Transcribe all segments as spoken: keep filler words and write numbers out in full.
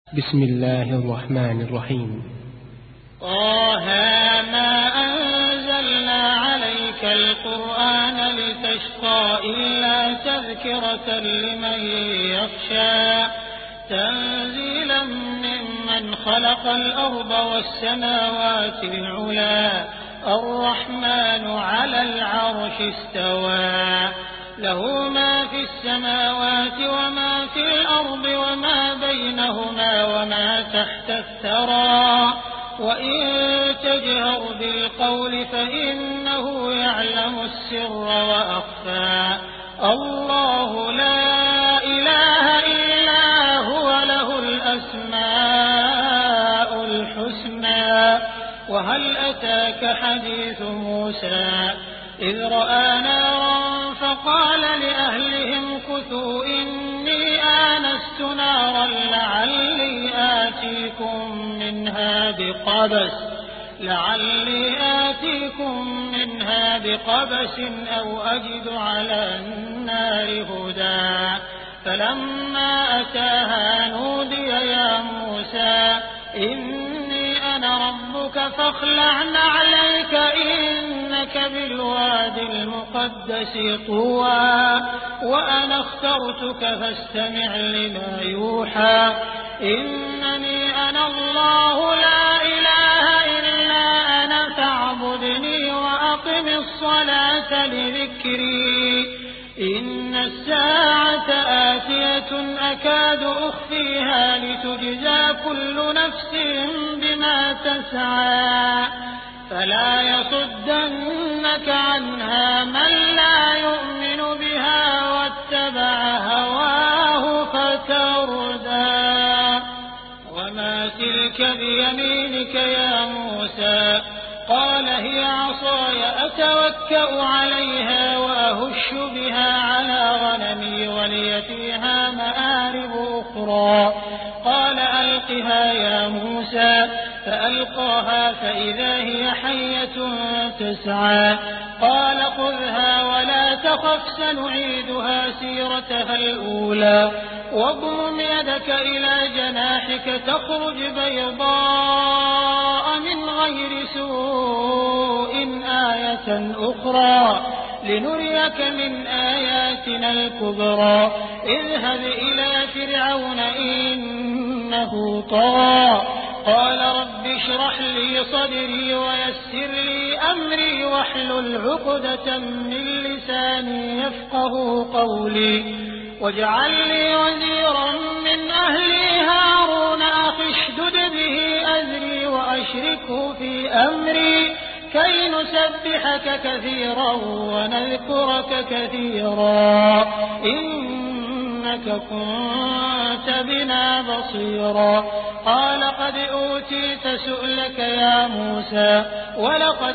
بسم الله الرحمن الرحيم. طه ما أنزلنا عليك القرآن لتشقى إلا تذكرة لمن يخشى تنزيلا ممن خلق الأرض والسماوات العلى الرحمن على العرش استوى له ما في السماوات وما في الأرض وما بينهما وما تحت الثرى وإن تجهر بالقول فإنه يعلم السر وأخفى الله لا إله إلا هو له الأسماء الحسنى. وهل أتاك حديث موسى إذ رأى نارا فقال لأهلهم كثوا إني آنست نارا لعلي آتيكم منها بقبس لعلي آتيكم منها بقبس أو أجد على النار هدى فلما أتاها نودي يا موسى إني أنا ربك فاخلع نعليك إنك بالواد المقدس طوى وأنا اخترتك فاستمع لما يوحى إنني أنا الله لا إله إلا أنا فاعبدني وأقم الصلاة لذكري إن الساعة آتية أكاد أخفيها لتجزى كل نفس بما تسعى فلا يصدنك عنها من لا يؤمن بها واتبع هواه فتردى. وما تلك بيمينك يا موسى قال هي عصاي أتوكأ عليها وأهش بها على غنمي ولي فيها مآرب أخرى قال ألقها يا موسى فألقاها فإذا هي حية تسعى قال خذها ولا تخف سنعيدها سيرتها الأولى واضمم يدك إلى جناحك تخرج بيضاء من غير سوء آية أخرى لنريك من آياتنا الكبرى اذهب إلى فرعون إنه طغى قال رب اشرح لي صدري ويسر لي أمري واحلل عقدة من لساني يفقه قولي واجعل لي وزيرا من أهلي هارون أخي اشدد به أزري وأشركه في أمري كي نسبحك كثيرا ونذكرك كثيرا إنك كنت بنا بصيرا قال قد أوتيت سؤلك يا موسى ولقد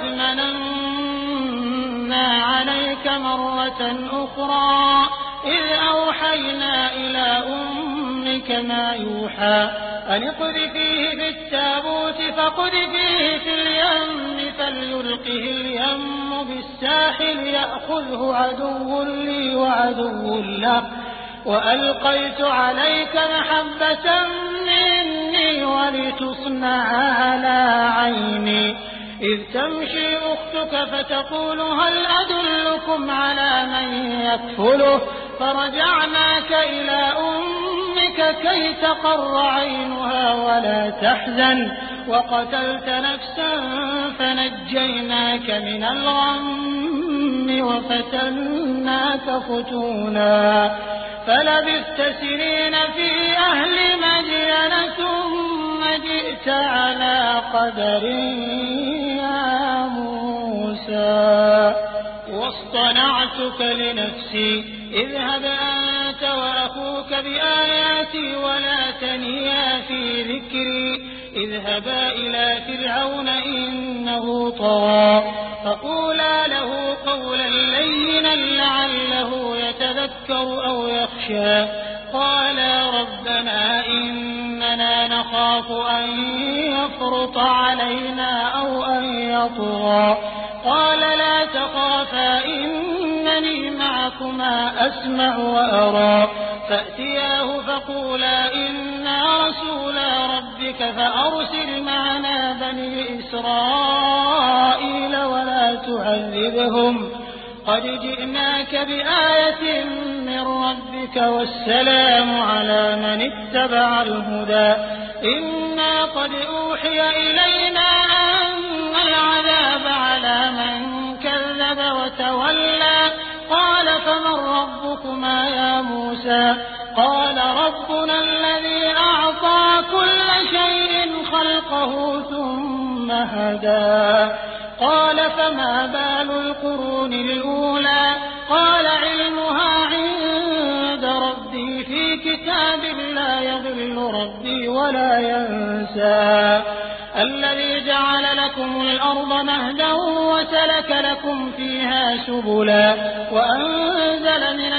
مننا عليك مرة أخرى إذ أوحينا إلى أمك ما يوحى أن اقذفيه في التابوت فاقذفيه في اليم فليلقه اليم بالساحل يأخذه عدو لي وعدو له وألقيت عليك محبة مني ولتصنع على عيني إذ تمشي أختك فتقول هل أدلكم على من يكفله فرجعناك إلى أمك كي تقر عينها ولا تحزن وقتلت نفسا فنجيناك من الغم وفتناك فتونا فلبثت سنين في أهل مدين ثم جئت على قدر يا موسى واصطنعتك لنفسي اذهب أنت وأخوك بآياتي ولا تنيا في ذكري اذهبا إلى فرعون إنه طغى فقولا له قولا لينا لعله يتذكر أو يخشى قالا ربنا إننا نخاف أن يفرط علينا أو أن يطغى قال لا تخافا إنني معكما أسمع وأرى فأتياه فقولا إنا رسولا ربك فأرسل معنا بني إسرائيل ولا تعذبهم قد جئناك بآية من ربك والسلام على من اتبع الهدى إنا قد أوحي إلينا أن العذاب على من كذب وتولى قال فمن ربكما يا موسى قال ربنا الذي أعطى كل شيء خلقه ثم هدى قال فما بال القرون الأولى قال علمها عند ربي في كتاب لا يضل ربي ولا ينسى الذي جعل لكم الأرض مهدا وسلك لكم فيها سبلا وأنزل من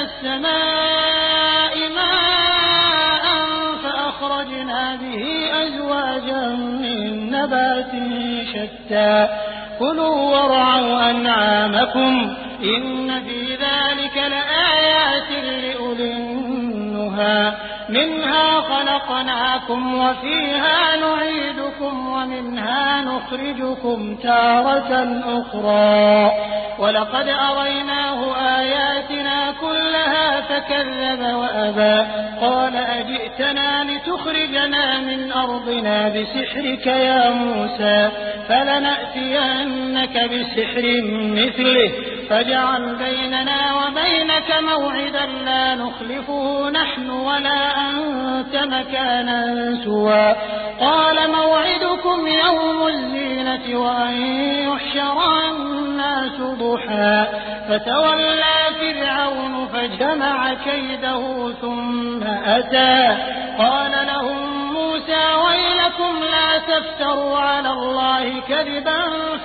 السماء ماء فأخرجنا به أزواجا من نبات شتى كلوا وارعوا أنعامكم إن في ذلك لآيات لأولي النهى منها خلقناكم وفيها نعيدكم ومنها نخرجكم تارة أخرى ولقد أريناه آياتنا كلها فكذب وأبى قال أجئتنا لتخرجنا من أرضنا بسحرك يا موسى فلنأتينك بسحر مثله فاجعل بيننا وبينك موعدا لا نخلفه نحن ولا أنت مكانا سوى قال موعدكم يوم الزينة وأن يحشر الناس ضحى فتولى فرعون فجمع كيده ثم أتى قال لهم موسى ويلكم لا تفتروا على الله كذبا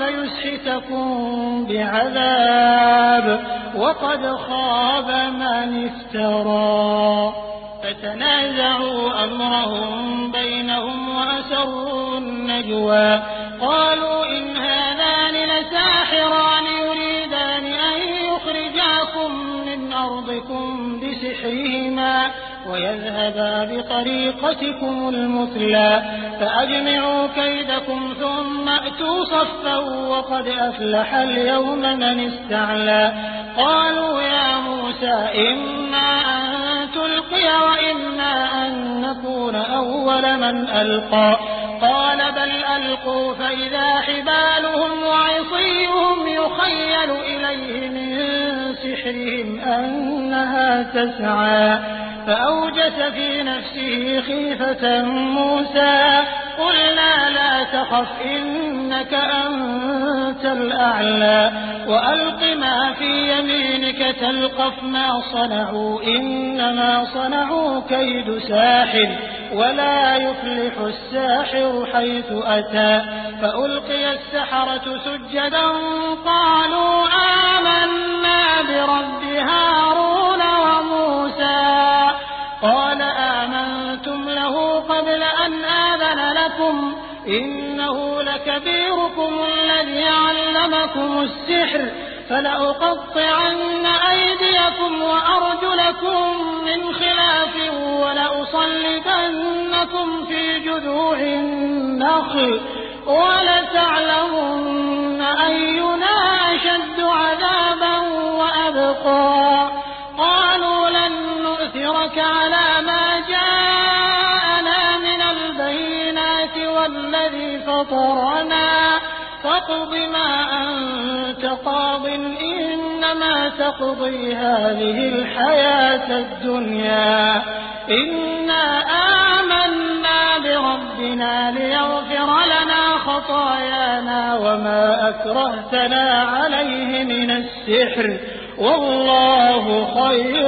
فيسحتكم بعذاب وقد خاب من افترى فتنازعوا أمرهم بينهم وأسروا النجوى قالوا إن هذان لساحران يريدان أن يخرجاكم من أرضكم بسحرهما ويذهبا بطريقتكم المثلى فأجمعوا كيدكم ثم أتوا صفا وقد أفلح اليوم من استعلى قالوا يا موسى إما أن تلقي وإما أن نكون أول من ألقى قال بل ألقوا فإذا حبالهم وعصيهم يخيل إليه من سحرهم أنها تسعى فأوجس في نفسه خيفة موسى قلنا لا تخف إنك أنت الأعلى وألق ما في يمينك تلقف ما صنعوا إنما صنعوا كيد ساحر ولا يفلح الساحر حيث أتى فألقي السحرة سجدا قالوا آمنا برب هارون وموسى قال آمنتم له قبل أن آذن لكم إنه لكبيركم الذي علمكم السحر فلأقطعن أيديكم وأرجلكم من خلاف ولأصلبنكم في جذوع النخل ولتعلمن أينا أشد عذابا وأبقى قالوا لن نؤثرك على ما جاءنا من البينات والذي فطرنا فاقض ما أنت قاض إنما تقضي هذه الحياة الدنيا إنا آمنا بربنا ليغفر لنا خطايانا وما أكرهتنا عليه من السحر والله خير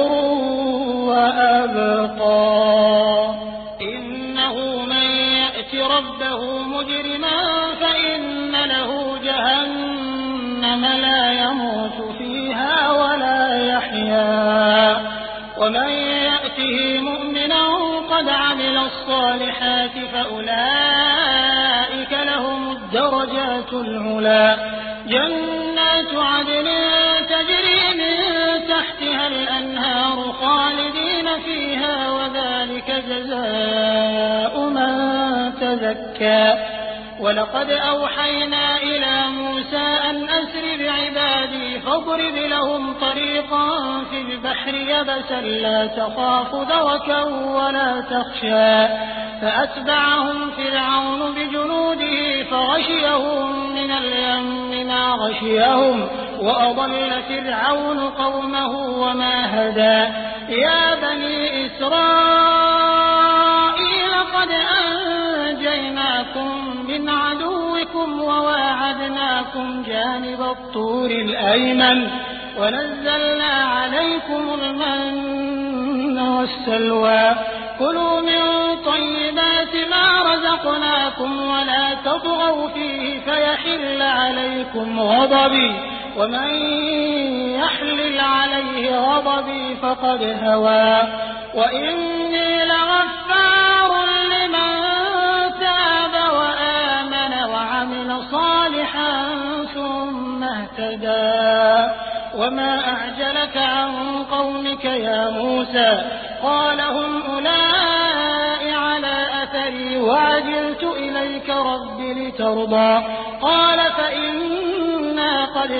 وأبقى إنه من يأت ربه مجرما فإن له جهنم لا يموت فيها ولا يحيا ومن يأته مؤمنا قد عمل الصالحات فأولئك لهم الدرجات العلى جنات عدن تجري من تحتها الأنهار خالدين فيها وذلك جزاء من يتزكى ولقد أوحينا إلى موسى أن أسر بعبادي فاضرب لهم طريقا في البحر يبسا لا تخاف دركا ولا تخشى فأتبعهم فرعون بجنوده فغشيهم من اليم ما غشيهم وأضل فرعون قومه وما هدى يا بني إسرائيل قد أنجيناكم من عدوكم وواعدناكم جانب الطور الأيمن ونزلنا عليكم المن والسلوى كلوا من طيبات ما رزقناكم ولا تطغوا فيه فيحل عليكم غضبي ومن يحلل عليه غضبي فقد هوى وإني لغفار لمن تاب وآمن وعمل صالحا ثم اهتدى وما أعجلك عن قومك يا موسى قال هم أولئك على أثري وعجلت إليك رب لترضى قال فإنا قد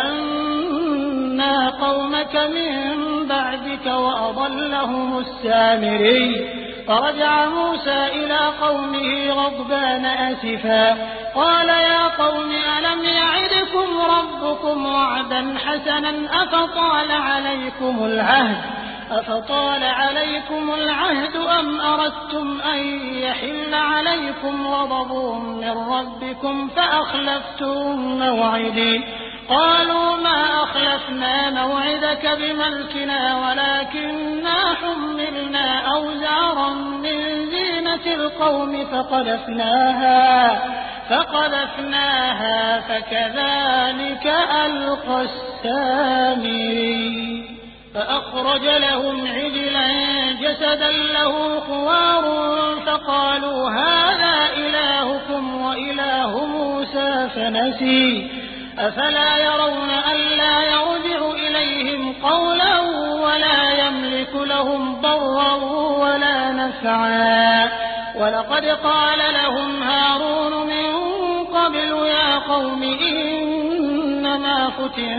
فتنا قومك من بعدك وأضلهم السامري فرجع موسى إلى قومه غضبان أسفا قال يا قوم ألم يعدكم ربكم وعدا حسنا أفطال عليكم العهد أفطال عليكم العهد أم أردتم أن يحل عليكم غضب من ربكم فأخلفتم موعدي قالوا ما أخلفنا موعدك بملكنا ولكننا حملنا أوزارا من زينة القوم فقذفناها فقذفناها فكذلك ألقى السامري فأخرج لهم عجلا جسدا له خوار فقالوا هذا إلهكم وإله موسى فنسي أفلا يرون ألا يرجع إليهم قولا ولا يملك لهم ضرا ولا نفعا ولقد قال لهم هارون من قبل يا قوم إنما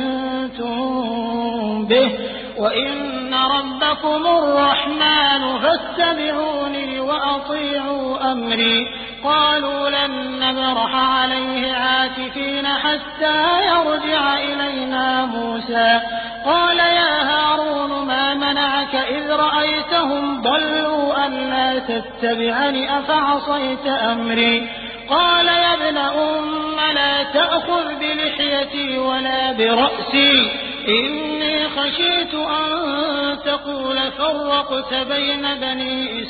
فتنتم به وإن ربكم الرحمن فاتبعوني وأطيعوا أمري قالوا لن نبرح عليه عاكفين حتى يرجع إلينا موسى قال يا هارون ما منعك إذ رأيتهم ضلوا ألا تتبعني أفعصيت أمري قال يا ابن أم لا تأخذ بلحيتي ولا برأسي إني خشيت أن تقول فرقت بين بني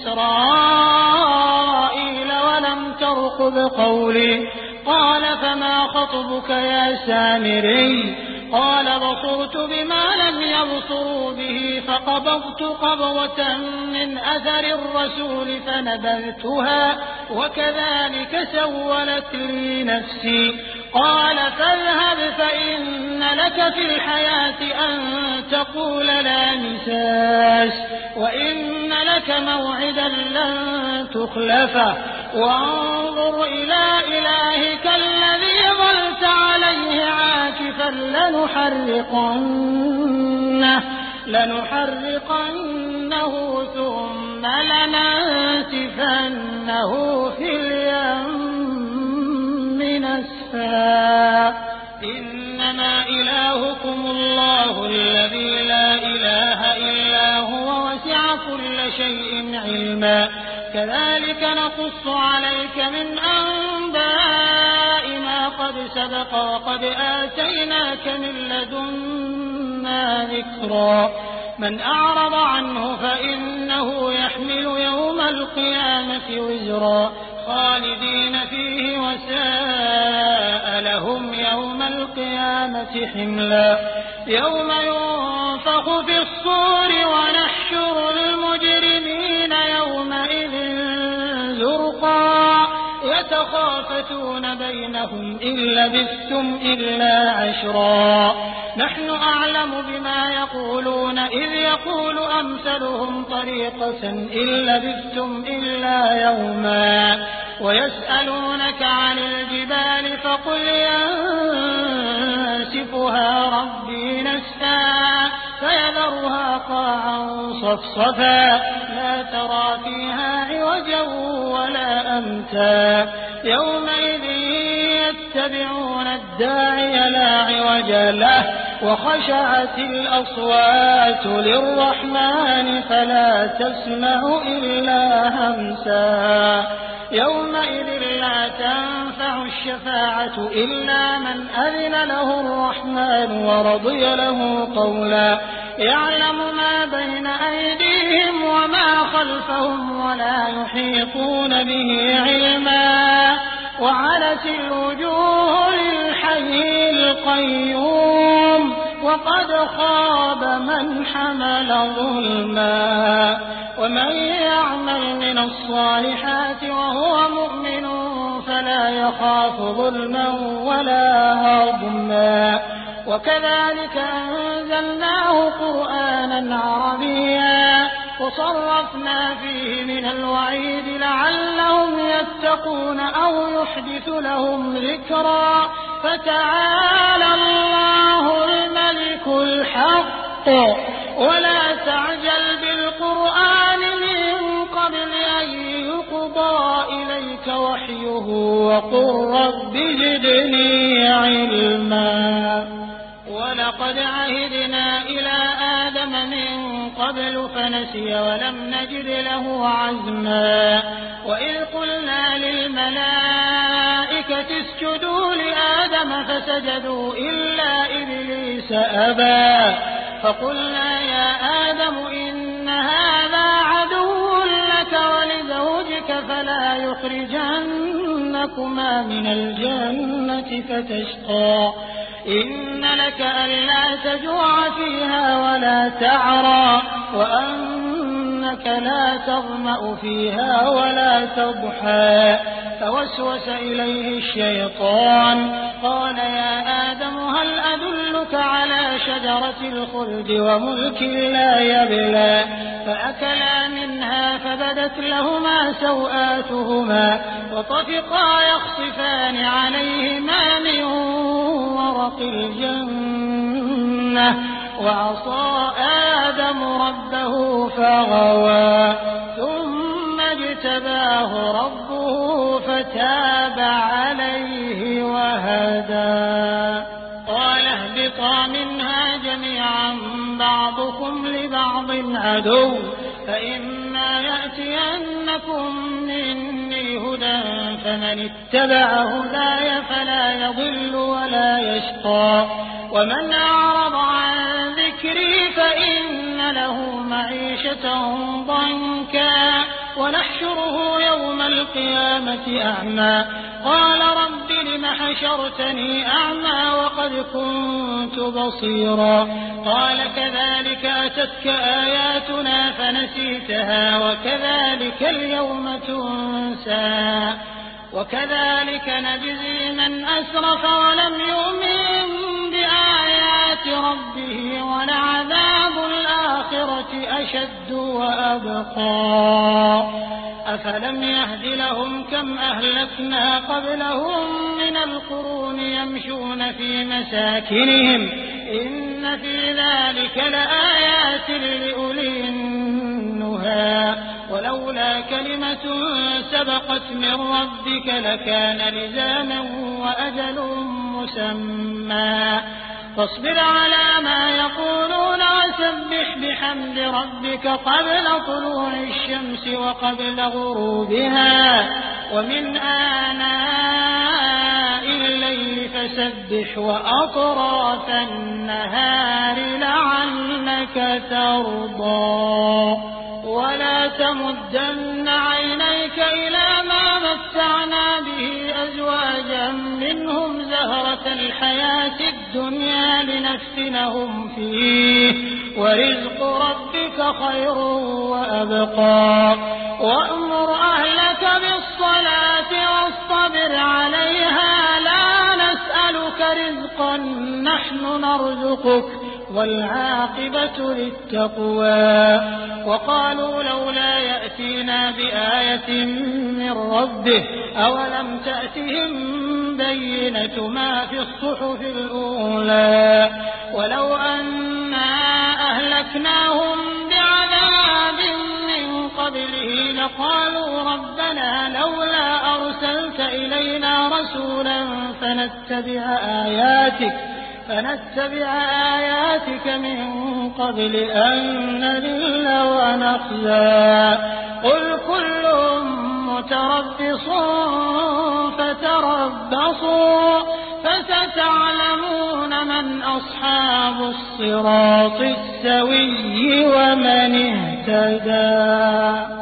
إسرائيل ولم ترقب قولي قال فما خطبك يا سامري قال بصرت بما لم يبصروا به فقبضت قبضة من أثر الرسول فنبذتها وكذلك سولت لي نفسي قال فاذهب فإن لك في الحياة أن تقول لا مساس وإن لك موعدا لن تخلفه وانظر إلى إلهك الذي ظلت عليه عاكفا لنحرقنه, لنحرقنه ثم لننسفنه في اليم نسفا إنما إلهكم الله الذي لا إله إلا هو وسع كل شيء علما كذلك نقص عليك من أنباء ما قد سبق وقد آتيناك من لدنا ذكرا من أعرض عنه فإنه يحمل يوم القيامة وزرا خالدين فيه وساء لهم يوم القيامة حملا يوم ينفخ في الصور ونحشر المجرمين يومئذ زرقا يتخافتون بينهم إن لبثتم إلا عشرا نحن أعلم بما يقولون إذ يقول أمثلهم طريقة إن لبثتم إلا يوما ويسألونك عن الجبال فقل ينسفها ربي نسفا فيذرها قاعا صفصفا لا ترى فيها عوجا ولا أمتا يومئذ يتبعون الداعي لا عوج له وخشعت الأصوات للرحمن فلا تسمع إلا همسا يومئذ لا تنفع الشفاعة إلا من أذن له الرحمن ورضي له قولا يعلم ما بين أيديهم وما خلفهم ولا يحيطون به علما وعنت الوجوه للحي القيوم وقد خاب من حمل ظلما ومن يعمل من الصالحات وهو مؤمن فلا يخاف ظلما ولا هضما وكذلك أنزلناه قرآنا عربيا وصرفنا فيه من الوعيد لعلهم يتقون أو يحدث لهم ذكرا فتعالى الله الملك الحق ولا تعجل بالقرآن من قبل أن يقضى إليك وحيه وقل رب زدني علما ولقد عهدنا إلى آدم من قبل فنسي ولم نجد له عزما وإذ قلنا للملائكة اسجدوا لآدم فسجدوا إلا إبليس أبى فقلنا يا آدم إن هذا عدو لك ولزوجك فلا يخرجنكما من الجنة فتشقى إن لك ألا تجوع فيها ولا تعرى وأنك لا تظمأ فيها ولا تضحى فوسوس إليه الشيطان قال يا آدم هل أدلك على شجرة الخلد وملك لا يبلى فأكلا منها فبدت لهما سوآتهما وطفقا يخصفان عليهما من ورق الجنة وعصى آدم ربه فغوى ثم اجتباه ربه فتاب عليه وهدى قال اهبطا منها جميعا بعضكم لبعض عدو فإما يأتينكم مني هدى فمن اتبع هداي فلا يضل ولا يشقى ومن أعرض عن ذكري فإن له معيشة ضنكا ونحشره يوم القيامة أعمى قال رب لم حشرتني أعمى وقد كنت بصيرا قال كذلك أتتك آياتنا فنسيتها وكذلك اليوم تنسى وكذلك نجزي من أسرف ولم يؤمن بآيات ربه ولعذاب الآخرة أشد وأبقى أفلم يهد لهم كم أهلكنا قبلهم من القرون يمشون في مساكنهم إن في ذلك لآيات لأولي النهى ولولا كلمة سبقت من ربك لكان لزاما وأجل مسمى فاصبر على ما يقولون وسبح بحمد ربك قبل طلوع الشمس وقبل غروبها ومن آناء الليل فسبح وأطراف النهار لعلك ترضى ولا تمدن عينيك إلى ما متعنا به أزواجا منهم زهرة الحياة الدنيا لنفتنهم فيه ورزق ربك خير وأبقى وأمر أهلك بالصلاة واصطبر عليها لا نسألك رزقا نحن نرزقك والعاقبة للتقوى وقالوا لولا يأتينا بآية من ربه أولم تأتهم بينة ما في الصحف الأولى ولو أنا أهلكناهم بعذاب من قبله لقالوا ربنا لولا أرسلت إلينا رسولا فنتبع آياتك فنتبع آياتك من قبل أن نذل ونخزى قل كل متربص فتربصوا فستعلمون من أصحاب الصراط السوي ومن اهتدى.